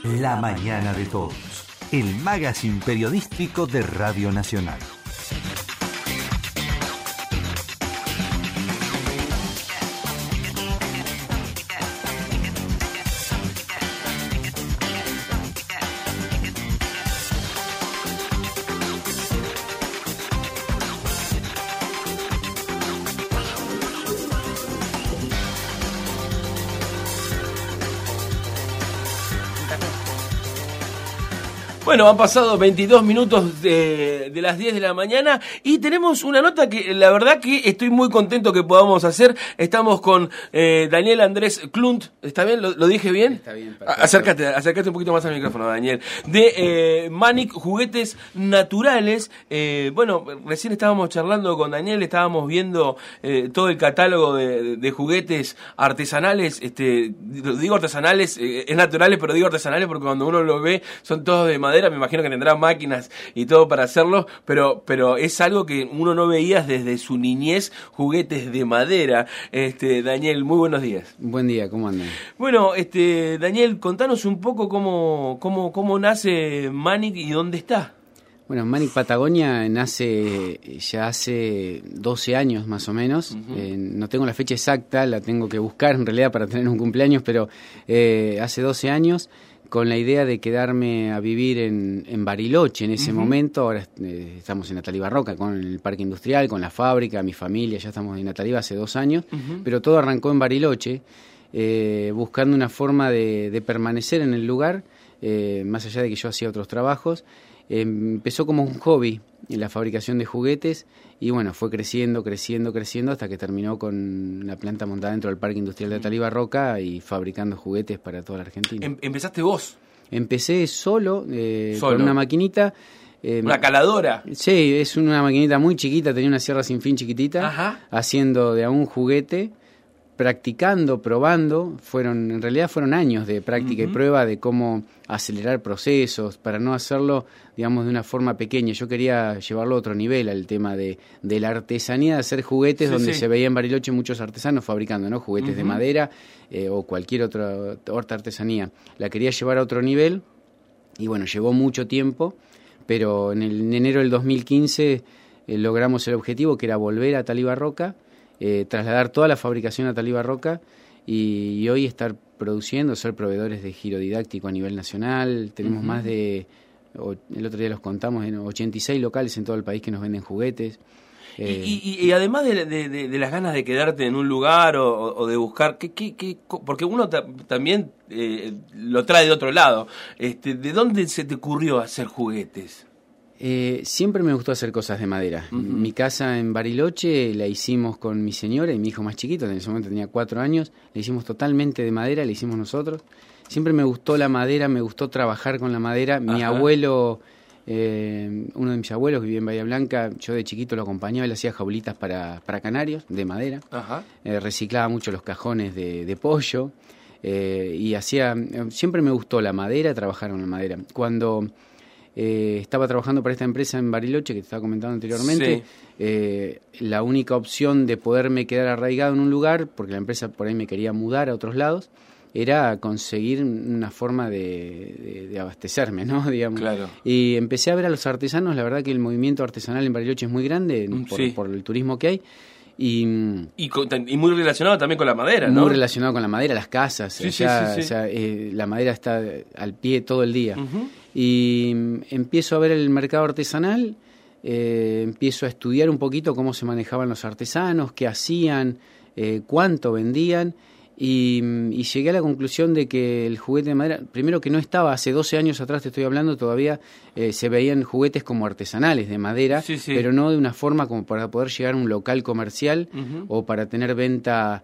La mañana de todos, el magazine periodístico de Radio Nacional. Bueno, han pasado 22 minutos de las 10 de la mañana y tenemos una nota que la verdad que estoy muy contento que podamos hacer. Estamos con Daniel Andrés Klunt. ¿Está bien? ¿Lo dije bien? Está bien. Acércate un poquito más al micrófono, Daniel. De Manic Juguetes Naturales. Bueno, recién estábamos charlando con Daniel, estábamos viendo todo el catálogo de juguetes artesanales. Digo artesanales, es naturales, pero digo artesanales porque cuando uno lo ve son todos de madera. Me imagino que tendrá máquinas y todo para hacerlo, pero es algo que uno no veía desde su niñez, juguetes de madera. Daniel, muy buenos días. Buen día, ¿cómo andan? Bueno, Daniel, contanos un poco cómo nace Manic y dónde está. Bueno, Manic Patagonia nace ya hace 12 años más o menos. Uh-huh. No tengo la fecha exacta, la tengo que buscar en realidad para tener un cumpleaños, pero hace 12 años con la idea de quedarme a vivir en Bariloche en ese uh-huh. momento. Ahora estamos en Natalí Barroca, con el parque industrial, con la fábrica, mi familia, ya estamos en Natalí hace 2 años, uh-huh. pero todo arrancó en Bariloche, buscando una forma de permanecer en el lugar, más allá de que yo hacía otros trabajos. Empezó como un hobby en la fabricación de juguetes y bueno, fue creciendo hasta que terminó con la planta montada dentro del Parque Industrial de Natalí Barroca y fabricando juguetes para toda la Argentina. ¿Empezaste vos? Empecé solo, con una maquinita. ¿Una caladora? Sí, es una maquinita muy chiquita, tenía una sierra sin fin chiquitita. Ajá. Haciendo de a un juguete, practicando, probando. En realidad fueron años de práctica uh-huh. y prueba de cómo acelerar procesos para no hacerlo, digamos, de una forma pequeña. Yo quería llevarlo a otro nivel, al tema de la artesanía de hacer juguetes, donde se veía en Bariloche muchos artesanos fabricando, ¿no? Juguetes uh-huh. de madera o cualquier otra artesanía. La quería llevar a otro nivel y bueno, llevó mucho tiempo, pero en enero del 2015 logramos el objetivo, que era volver a Natalí Barroca, trasladar toda la fabricación a Natalí Barroca y hoy estar produciendo, ser proveedores de giro didáctico a nivel nacional. Tenemos uh-huh. más de, el otro día los contamos, en 86 locales en todo el país que nos venden juguetes. Y además de las ganas de quedarte en un lugar o de buscar, porque uno también lo trae de otro lado, ¿de dónde se te ocurrió hacer juguetes? Siempre me gustó hacer cosas de madera. Uh-huh. Mi casa en Bariloche la hicimos con mi señora y mi hijo más chiquito, en ese momento tenía 4 años, la hicimos totalmente de madera, la hicimos nosotros. Siempre me gustó la madera, me gustó trabajar con la madera. Mi abuelo, uno de mis abuelos vivía en Bahía Blanca, yo de chiquito lo acompañaba, él hacía jaulitas para canarios de madera. Uh-huh. Reciclaba mucho los cajones de pollo y siempre me gustó la madera, trabajar con la madera. Cuando estaba trabajando para esta empresa en Bariloche, que te estaba comentando anteriormente, la única opción de poderme quedar arraigado en un lugar, porque la empresa por ahí me quería mudar a otros lados, era conseguir una forma de abastecerme, ¿no? Digamos. Claro. Y empecé a ver a los artesanos. La verdad que el movimiento artesanal en Bariloche es muy grande por el turismo que hay. Y muy relacionado también con la madera, ¿no? Muy relacionado con la madera, las casas. O sea, la madera está al pie todo el día. Uh-huh. Y empiezo a ver el mercado artesanal, empiezo a estudiar un poquito cómo se manejaban los artesanos, qué hacían, cuánto vendían. Y llegué a la conclusión de que el juguete de madera, primero que no estaba, hace 12 años atrás te estoy hablando, todavía se veían juguetes como artesanales de madera, pero no de una forma como para poder llegar a un local comercial uh-huh. o para tener venta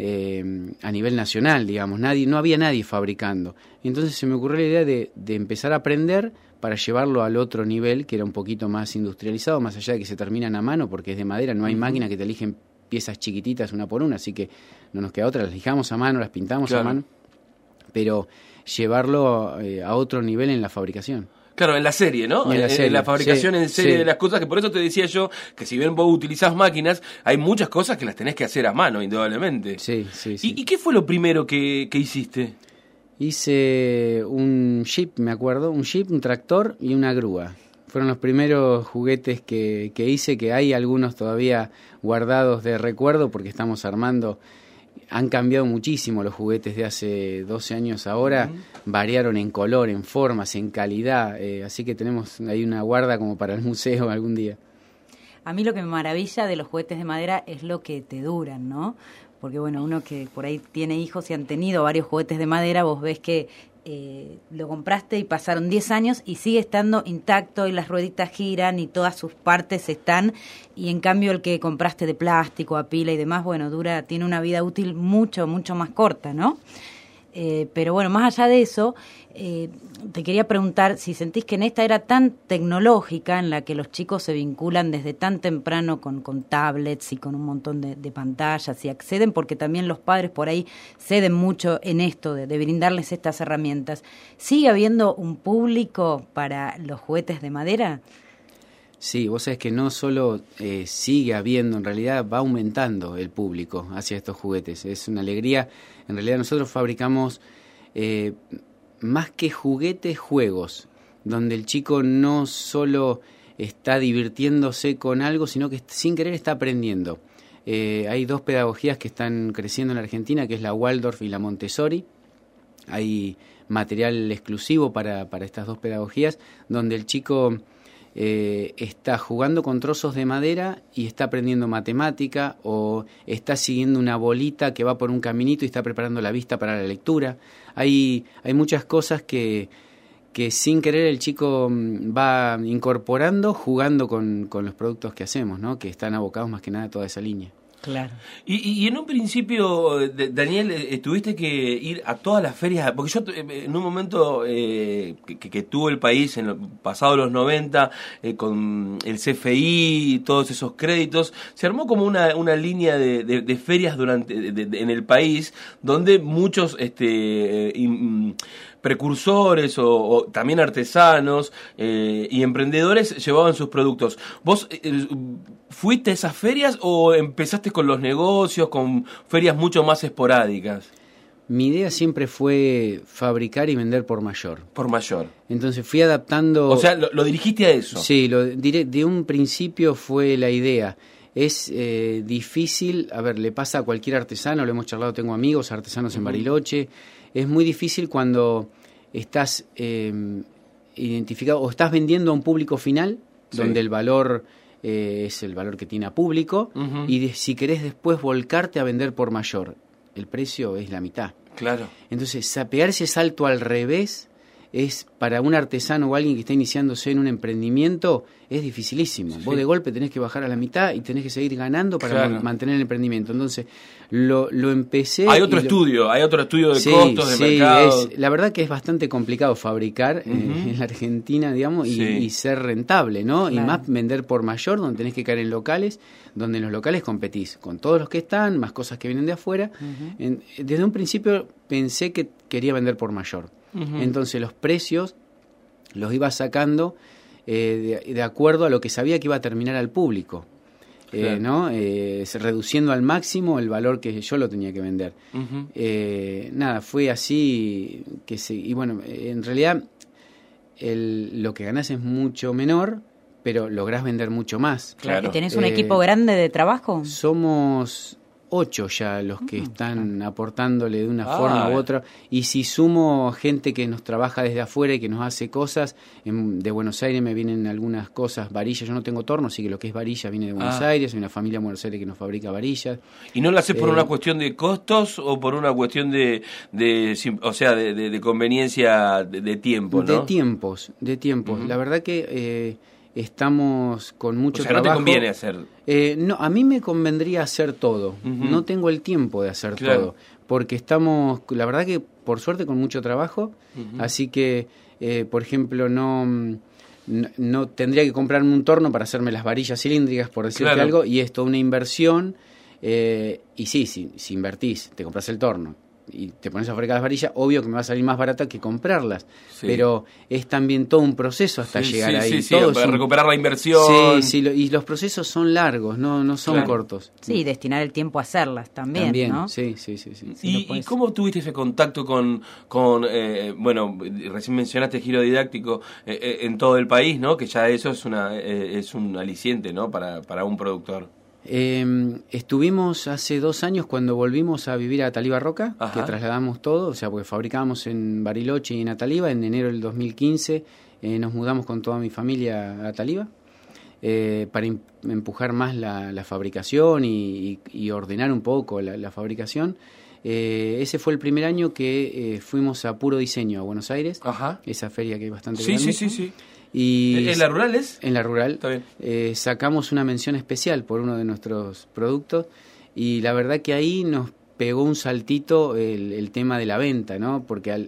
a nivel nacional, digamos. No había nadie fabricando. Entonces se me ocurrió la idea de empezar a aprender para llevarlo al otro nivel, que era un poquito más industrializado, más allá de que se terminan a mano, porque es de madera, no hay uh-huh. máquinas que te eligen piezas chiquititas una por una, así que no nos queda otra, las lijamos a mano, las pintamos a mano, pero llevarlo a otro nivel en la fabricación. Claro, en la serie, ¿no? En la fabricación en serie de las cosas, que por eso te decía yo que si bien vos utilizás máquinas, hay muchas cosas que las tenés que hacer a mano, indudablemente. Sí. ¿Y qué fue lo primero que hiciste? Hice un jeep, me acuerdo, un jeep, un tractor y una grúa. Fueron los primeros juguetes que hice, que hay algunos todavía guardados de recuerdo porque estamos armando. Han cambiado muchísimo los juguetes de hace 12 años ahora, variaron en color, en formas, en calidad, así que tenemos ahí una guarda como para el museo algún día. A mí lo que me maravilla de los juguetes de madera es lo que te duran, ¿no? Porque bueno, uno que por ahí tiene hijos y han tenido varios juguetes de madera, vos ves que lo compraste y pasaron 10 años y sigue estando intacto y las rueditas giran y todas sus partes están, y en cambio el que compraste de plástico, a pila y demás, bueno, tiene una vida útil mucho, mucho más corta, ¿no? Pero bueno, más allá de eso, te quería preguntar si sentís que en esta era tan tecnológica, en la que los chicos se vinculan desde tan temprano con tablets y con un montón de pantallas y acceden, porque también los padres por ahí ceden mucho en esto de brindarles estas herramientas, ¿sigue habiendo un público para los juguetes de madera? Sí, vos sabés que no solo sigue habiendo, en realidad va aumentando el público hacia estos juguetes. Es una alegría. En realidad nosotros fabricamos más que juguetes, juegos, donde el chico no solo está divirtiéndose con algo, sino que sin querer está aprendiendo. Hay dos pedagogías que están creciendo en la Argentina, que es la Waldorf y la Montessori. Hay material exclusivo para estas dos pedagogías, donde el chico está jugando con trozos de madera y está aprendiendo matemática, o está siguiendo una bolita que va por un caminito y está preparando la vista para la lectura. Hay muchas cosas que sin querer el chico va incorporando, jugando con los productos que hacemos, ¿no? Que están abocados más que nada a toda esa línea. Claro. Y en un principio, Daniel, tuviste que ir a todas las ferias, porque yo en un momento que tuvo el país, pasado los 90, con el CFI, todos esos créditos, se armó como una línea de ferias en el país, donde muchos precursores o también artesanos y emprendedores llevaban sus productos. ¿Vos fuiste a esas ferias o empezaste con los negocios, con ferias mucho más esporádicas? Mi idea siempre fue fabricar y vender por mayor. Por mayor. Entonces fui adaptando... O sea, ¿lo dirigiste a eso? Sí, de un principio fue la idea. Es difícil, a ver, le pasa a cualquier artesano, lo hemos charlado, tengo amigos artesanos en Bariloche. Es muy difícil cuando estás identificado o estás vendiendo a un público final, sí, donde el valor es el valor que tiene a público, y si querés después volcarte a vender por mayor, el precio es la mitad. Claro. Entonces, pegar ese salto al revés es, para un artesano o alguien que está iniciándose en un emprendimiento, es dificilísimo. Sí. Vos de golpe tenés que bajar a la mitad y tenés que seguir ganando para mantener el emprendimiento. Entonces, lo empecé... Hay otro estudio de costos, de mercado. La verdad que es bastante complicado fabricar en la Argentina, digamos, y ser rentable, ¿no? Claro. Y más vender por mayor, donde tenés que caer en locales, donde en los locales competís con todos los que están, más cosas que vienen de afuera. Desde un principio pensé que quería vender por mayor. Entonces los precios los iba sacando de acuerdo a lo que sabía que iba a terminar al público, claro, ¿no? Reduciendo al máximo el valor que yo lo tenía que vender. Nada, fue así y bueno, en realidad lo que ganás es mucho menor, pero lográs vender mucho más. Claro. ¿Y tenés un equipo grande de trabajo? Somos 8 ya los que están aportándole de una forma u otra, y si sumo gente que nos trabaja desde afuera y que nos hace cosas, de Buenos Aires me vienen algunas cosas, varillas, yo no tengo torno, así que lo que es varilla viene de Buenos Aires, hay una familia en Buenos Aires que nos fabrica varillas. ¿Y no lo haces por una cuestión de costos o por una cuestión de conveniencia de tiempo, ¿no? De tiempos. La verdad que estamos con mucho trabajo. ¿No te conviene hacer? No, a mí me convendría hacer todo. No tengo el tiempo de hacer todo, porque estamos, la verdad que por suerte, con mucho trabajo, así que, por ejemplo, no tendría que comprarme un torno para hacerme las varillas cilíndricas, por decirte algo, y esto una inversión, y sí, si invertís, te compras el torno, y te pones a fabricar las varillas, obvio que me va a salir más barata que comprarlas. Sí. Pero es también todo un proceso hasta llegar ahí. Todo para recuperar la inversión. Sí, y los procesos son largos, no son cortos. Sí, destinar el tiempo a hacerlas también, ¿no? Sí. ¿Y cómo tuviste ese contacto con bueno, recién mencionaste giro didáctico en todo el país, ¿no? Que ya eso es un aliciente, ¿no? Para un productor. Estuvimos hace 2 años cuando volvimos a vivir a Ataliva Roca, Ajá. que trasladamos todo, o sea, porque fabricábamos en Bariloche y en Ataliva. En enero del 2015 nos mudamos con toda mi familia a Ataliva para empujar más la fabricación y ordenar un poco la fabricación. Ese fue el primer año que fuimos a Puro Diseño a Buenos Aires, Ajá. esa feria que es bastante grande. Sí. Y ¿En la rural es? En la rural. Está bien. Sacamos una mención especial por uno de nuestros productos y la verdad que ahí nos pegó un saltito el tema de la venta, ¿no? Porque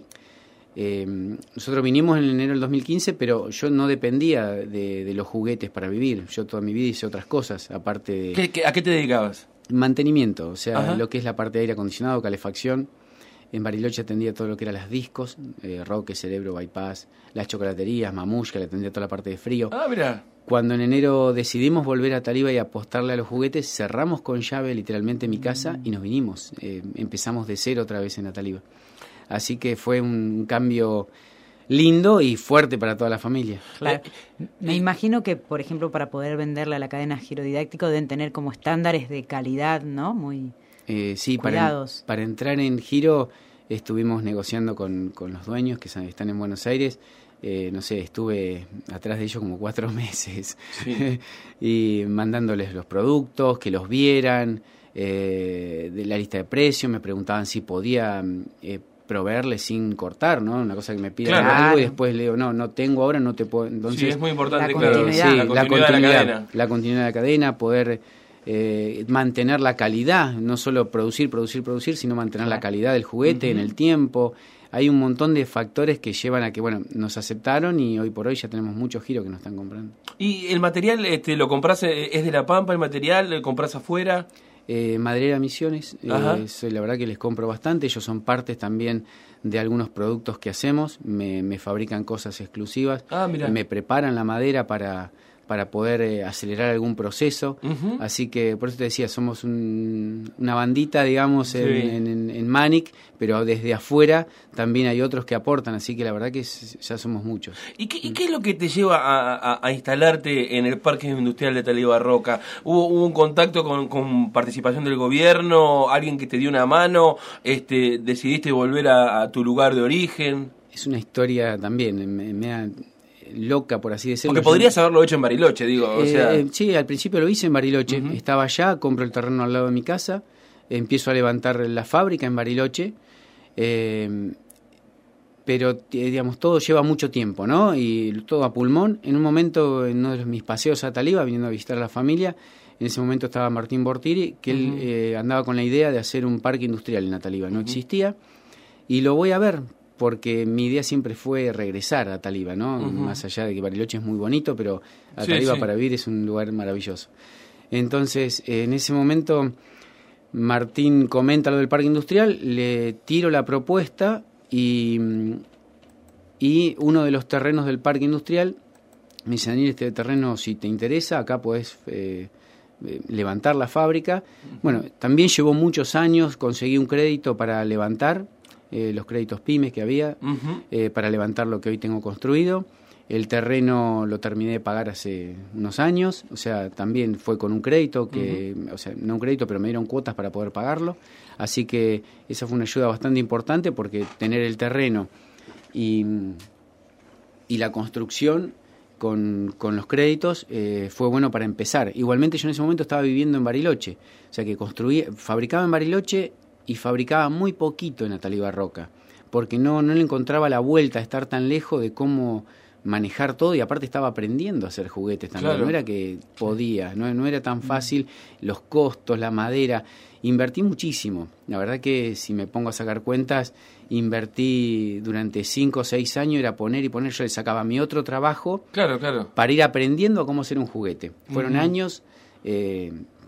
nosotros vinimos en enero del 2015, pero yo no dependía de los juguetes para vivir. Yo toda mi vida hice otras cosas, aparte de... ¿A qué te dedicabas? Mantenimiento, o sea, Ajá. lo que es la parte de aire acondicionado, calefacción. En Bariloche atendía todo lo que eran las discos, Roque, Cerebro, Bypass, las chocolaterías, Mamushka, le atendía toda la parte de frío. Ah, mira. Cuando en enero decidimos volver a Ataliva y apostarle a los juguetes, cerramos con llave literalmente mi casa y nos vinimos. Empezamos de cero otra vez en Ataliva. Así que fue un cambio lindo y fuerte para toda la familia. Claro. Me imagino que, por ejemplo, para poder venderle a la cadena Giro Didáctico deben tener como estándares de calidad, ¿no? Muy sí, cuidados. Para entrar en Giro estuvimos negociando con los dueños que están en Buenos Aires. No sé, estuve atrás de ellos como 4 meses Sí. y mandándoles los productos, que los vieran, de la lista de precios, me preguntaban si podía proveerles sin cortar, ¿no? Una cosa que me piden Claro. algo y después le digo, no tengo ahora, no te puedo. Entonces, Sí, es muy importante. La claro. continuidad. Sí, La continuidad de la cadena. la continuidad de la cadena, poder mantener la calidad, no solo producir, sino mantener la calidad del juguete en el tiempo. Hay un montón de factores que llevan a que, bueno, nos aceptaron y hoy por hoy ya tenemos muchos giros que nos están comprando. ¿Y el material lo compras, es de La Pampa el material? ¿Lo compras afuera? Maderera Misiones, Ajá. la verdad que les compro bastante. Ellos son partes también de algunos productos que hacemos, me fabrican cosas exclusivas, Mira. me preparan la madera para poder acelerar algún proceso. Así que por eso te decía, somos una bandita, digamos, Sí. en Manic, pero desde afuera también hay otros que aportan, así que la verdad que ya somos muchos. ¿Y qué es lo que te lleva a instalarte en el Parque Industrial de Ataliva Roca? ¿Hubo un contacto con participación del gobierno? ¿Alguien que te dio una mano? ¿Decidiste volver a tu lugar de origen? Es una historia también, me da loca, por así decirlo. Porque podrías haberlo hecho en Bariloche, digo, o sea... Sí, al principio lo hice en Bariloche. Estaba allá, compro el terreno al lado de mi casa, empiezo a levantar la fábrica en Bariloche, pero, digamos, todo lleva mucho tiempo, ¿no? Y todo a pulmón. En un momento, en uno de mis paseos a Ataliva, viniendo a visitar a la familia, en ese momento estaba Martín Bortiri, que él andaba con la idea de hacer un parque industrial en Ataliva. No existía, y lo voy a ver, porque mi idea siempre fue regresar a Ataliva, ¿no? Más allá de que Bariloche es muy bonito, pero Ataliva para vivir es un lugar maravilloso. Entonces, en ese momento, Martín comenta lo del parque industrial, le tiro la propuesta y uno de los terrenos del parque industrial me dice: Daniel, este terreno, si te interesa, acá podés levantar la fábrica. Bueno, también llevó muchos años, conseguí un crédito para levantar, los créditos pymes que había, para levantar lo que hoy tengo construido. El terreno lo terminé de pagar hace unos años, o sea, también fue con un crédito, o sea, no un crédito, pero me dieron cuotas para poder pagarlo. Así que esa fue una ayuda bastante importante, porque tener el terreno y la construcción con los créditos fue bueno para empezar. Igualmente yo en ese momento estaba viviendo en Bariloche, o sea que fabricaba en Bariloche y fabricaba muy poquito en Ataliva Roca, porque no le encontraba la vuelta a estar tan lejos de cómo manejar todo, y aparte estaba aprendiendo a hacer juguetes también. Claro. No era que podía, no era tan fácil, los costos, la madera. Invertí muchísimo, la verdad que si me pongo a sacar cuentas, invertí durante 5 o 6 años, era poner y poner. Yo le sacaba mi otro trabajo claro. para ir aprendiendo a cómo hacer un juguete. Fueron años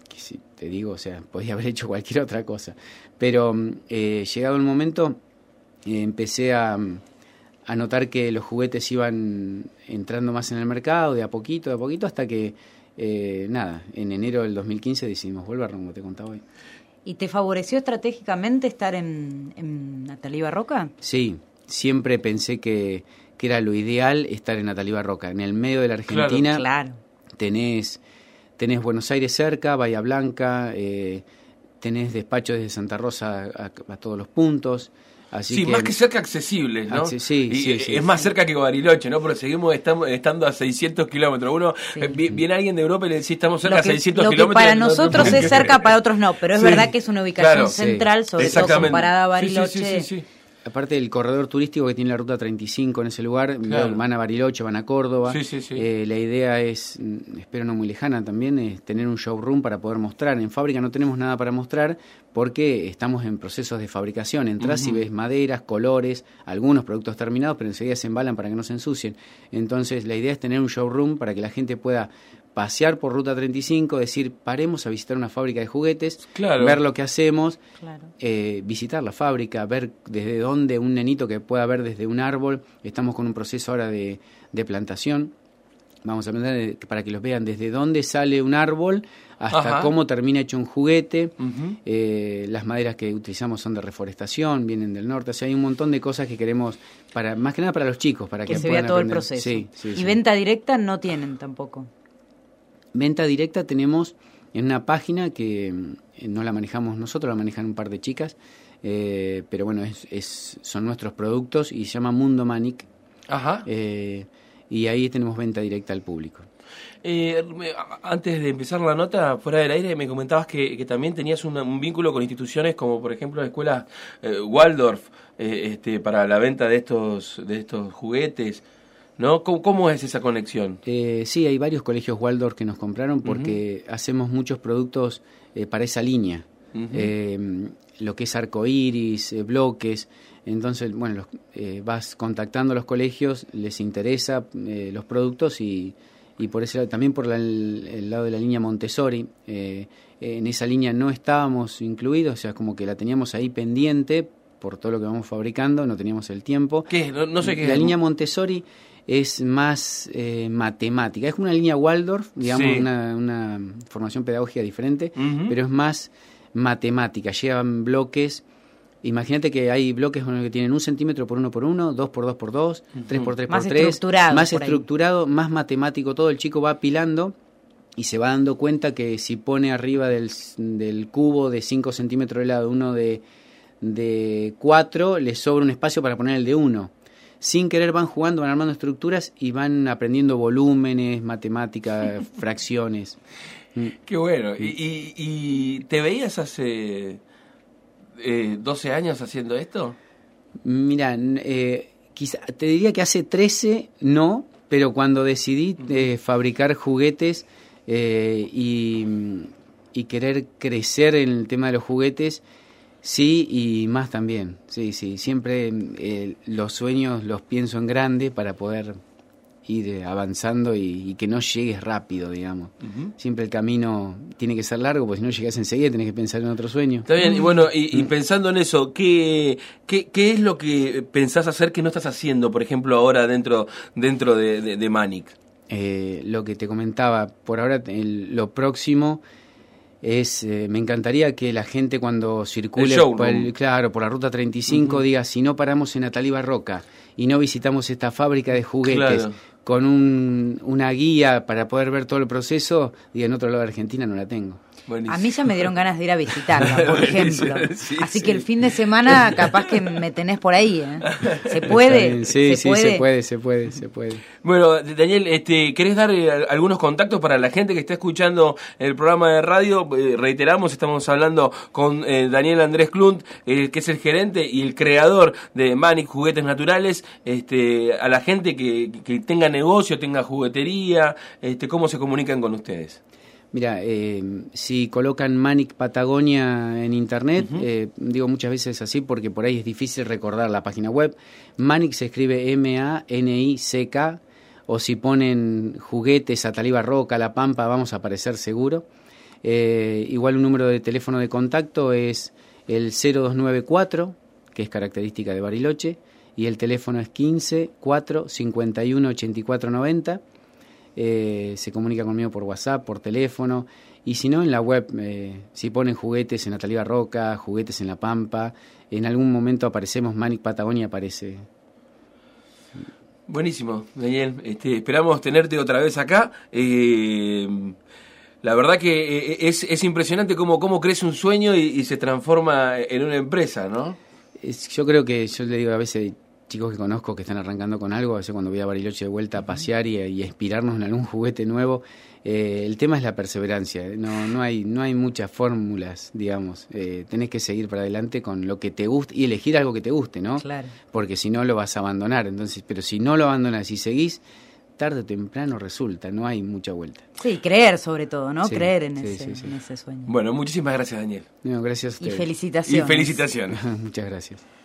que si te digo, o sea, podía haber hecho cualquier otra cosa. Pero llegado el momento, empecé a notar que los juguetes iban entrando más en el mercado, de a poquito, hasta que, en enero del 2015 decidimos volver, como te contaba hoy. ¿Y te favoreció estratégicamente estar en Natalí Barroca? Sí, siempre pensé que era lo ideal estar en Natalí Barroca. En el medio de la Argentina claro. Tenés Buenos Aires cerca, Bahía Blanca, tenés despachos desde Santa Rosa a todos los puntos. Así sí, que, más que cerca, accesible, ¿no? Sí, es más cerca que Bariloche, ¿no? Pero seguimos estando a 600 kilómetros. Uno, viene alguien de Europa y le dice, estamos cerca a 600 kilómetros. Lo que para nosotros es cerca, para otros no, pero es verdad que es una ubicación central, sobre todo comparada a Bariloche. Sí. Aparte del corredor turístico que tiene la ruta 35 en ese lugar, van a Bariloche, van a Córdoba. La idea es, espero no muy lejana también, es tener un showroom para poder mostrar. En fábrica no tenemos nada para mostrar porque estamos en procesos de fabricación. Entrás y ves maderas, colores, algunos productos terminados, pero enseguida se embalan para que no se ensucien. Entonces la idea es tener un showroom para que la gente pueda pasear por Ruta 35, decir, paremos a visitar una fábrica de juguetes, ver lo que hacemos, visitar la fábrica, ver desde dónde un nenito que pueda ver desde un árbol. Estamos con un proceso ahora de plantación. Vamos a plantar para que los vean desde dónde sale un árbol hasta cómo termina hecho un juguete. Las maderas que utilizamos son de reforestación, vienen del norte. O sea, hay un montón de cosas que queremos, más que nada para los chicos, para que se puedan vea todo aprender. El proceso. Sí. ¿Y venta directa no tienen tampoco? Venta directa tenemos en una página que no la manejamos nosotros, la manejan un par de chicas, pero bueno, son nuestros productos y se llama Mundo Manic. Y ahí tenemos venta directa al público. Antes de empezar la nota, fuera del aire, me comentabas que también tenías un vínculo con instituciones como, por ejemplo, la escuela Waldorf, para la venta de estos juguetes, ¿no? ¿Cómo es esa conexión? Sí, hay varios colegios Waldorf que nos compraron porque hacemos muchos productos para esa línea. Lo que es arcoíris, bloques. Entonces, bueno, vas contactando a los colegios, les interesa los productos y por ese lado, también por el lado de la línea Montessori. En esa línea no estábamos incluidos, o sea, como que la teníamos ahí pendiente por todo lo que vamos fabricando, no teníamos el tiempo. ¿Qué? No sé qué. La línea Montessori es más matemática, es como una línea Waldorf, digamos, una formación pedagógica diferente, pero es más matemática, llevan bloques. Imagínate que hay bloques que tienen 1 centímetro por 1 por 1, 2 por 2 por 2, 3 por 3 por 3, más estructurado, más matemático todo. El chico va apilando y se va dando cuenta que si pone arriba del cubo de 5 centímetros de lado uno de 4, le sobra un espacio para poner el de 1. Sin querer van jugando, van armando estructuras y van aprendiendo volúmenes, matemáticas, fracciones. Qué bueno. ¿Y te veías hace 12 años haciendo esto? Mira, quizá te diría que hace 13 no, pero cuando decidí fabricar juguetes y querer crecer en el tema de los juguetes, sí, y más también. Sí, siempre los sueños los pienso en grande para poder ir avanzando y que no llegues rápido, digamos. Siempre el camino tiene que ser largo, porque si no llegas enseguida tenés que pensar en otro sueño. Está bien, y bueno, y pensando en eso, ¿qué es lo que pensás hacer que no estás haciendo, por ejemplo, ahora dentro de Manic? Lo que te comentaba, por ahora lo próximo es, me encantaría que la gente cuando circule por la Ruta 35 diga, si no paramos en Natalí Barroca y no visitamos esta fábrica de juguetes con una guía para poder ver todo el proceso, diga, en otro lado de Argentina no la tengo. Buenísimo. A mí ya me dieron ganas de ir a visitarla, por ejemplo. Así que el fin de semana capaz que me tenés por ahí, ¿eh? ¿Se puede? Sí, se puede. Bueno, Daniel, ¿querés dar algunos contactos para la gente que está escuchando el programa de radio? Reiteramos, estamos hablando con Daniel Andrés Klunt, que es el gerente y el creador de Manic Juguetes Naturales. A la gente que tenga negocio, tenga juguetería, ¿cómo se comunican con ustedes? Mira, si colocan Manic Patagonia en internet, digo muchas veces así porque por ahí es difícil recordar la página web. Manic se escribe M-A-N-I-C-K, o si ponen juguetes, Natalí Barroca, La Pampa, vamos a aparecer seguro. Igual un número de teléfono de contacto es el 0294, que es característica de Bariloche, y el teléfono es 15 4 51 84 90. Se comunica conmigo por WhatsApp, por teléfono, y si no, en la web, si ponen juguetes en Natalí Barroca, juguetes en La Pampa, en algún momento aparecemos, Manic Patagonia aparece. Buenísimo, Daniel. Esperamos tenerte otra vez acá. La verdad que es impresionante cómo crece un sueño y se transforma en una empresa, ¿no? Yo creo que, yo le digo a veces, chicos que conozco que están arrancando con algo, a veces cuando voy a Bariloche de vuelta a pasear y inspirarnos en algún juguete nuevo, el tema es la perseverancia. No hay muchas fórmulas, digamos. Tenés que seguir para adelante con lo que te guste y elegir algo que te guste, ¿no? Claro. Porque si no lo vas a abandonar. Entonces, pero si no lo abandonas y seguís, tarde o temprano resulta, no hay mucha vuelta. Sí, creer sobre todo, ¿no? Sí, creer en sí. ese sueño. Bueno, muchísimas gracias, Daniel. No, gracias a ustedes. Y felicitaciones. Y felicitaciones. Muchas gracias.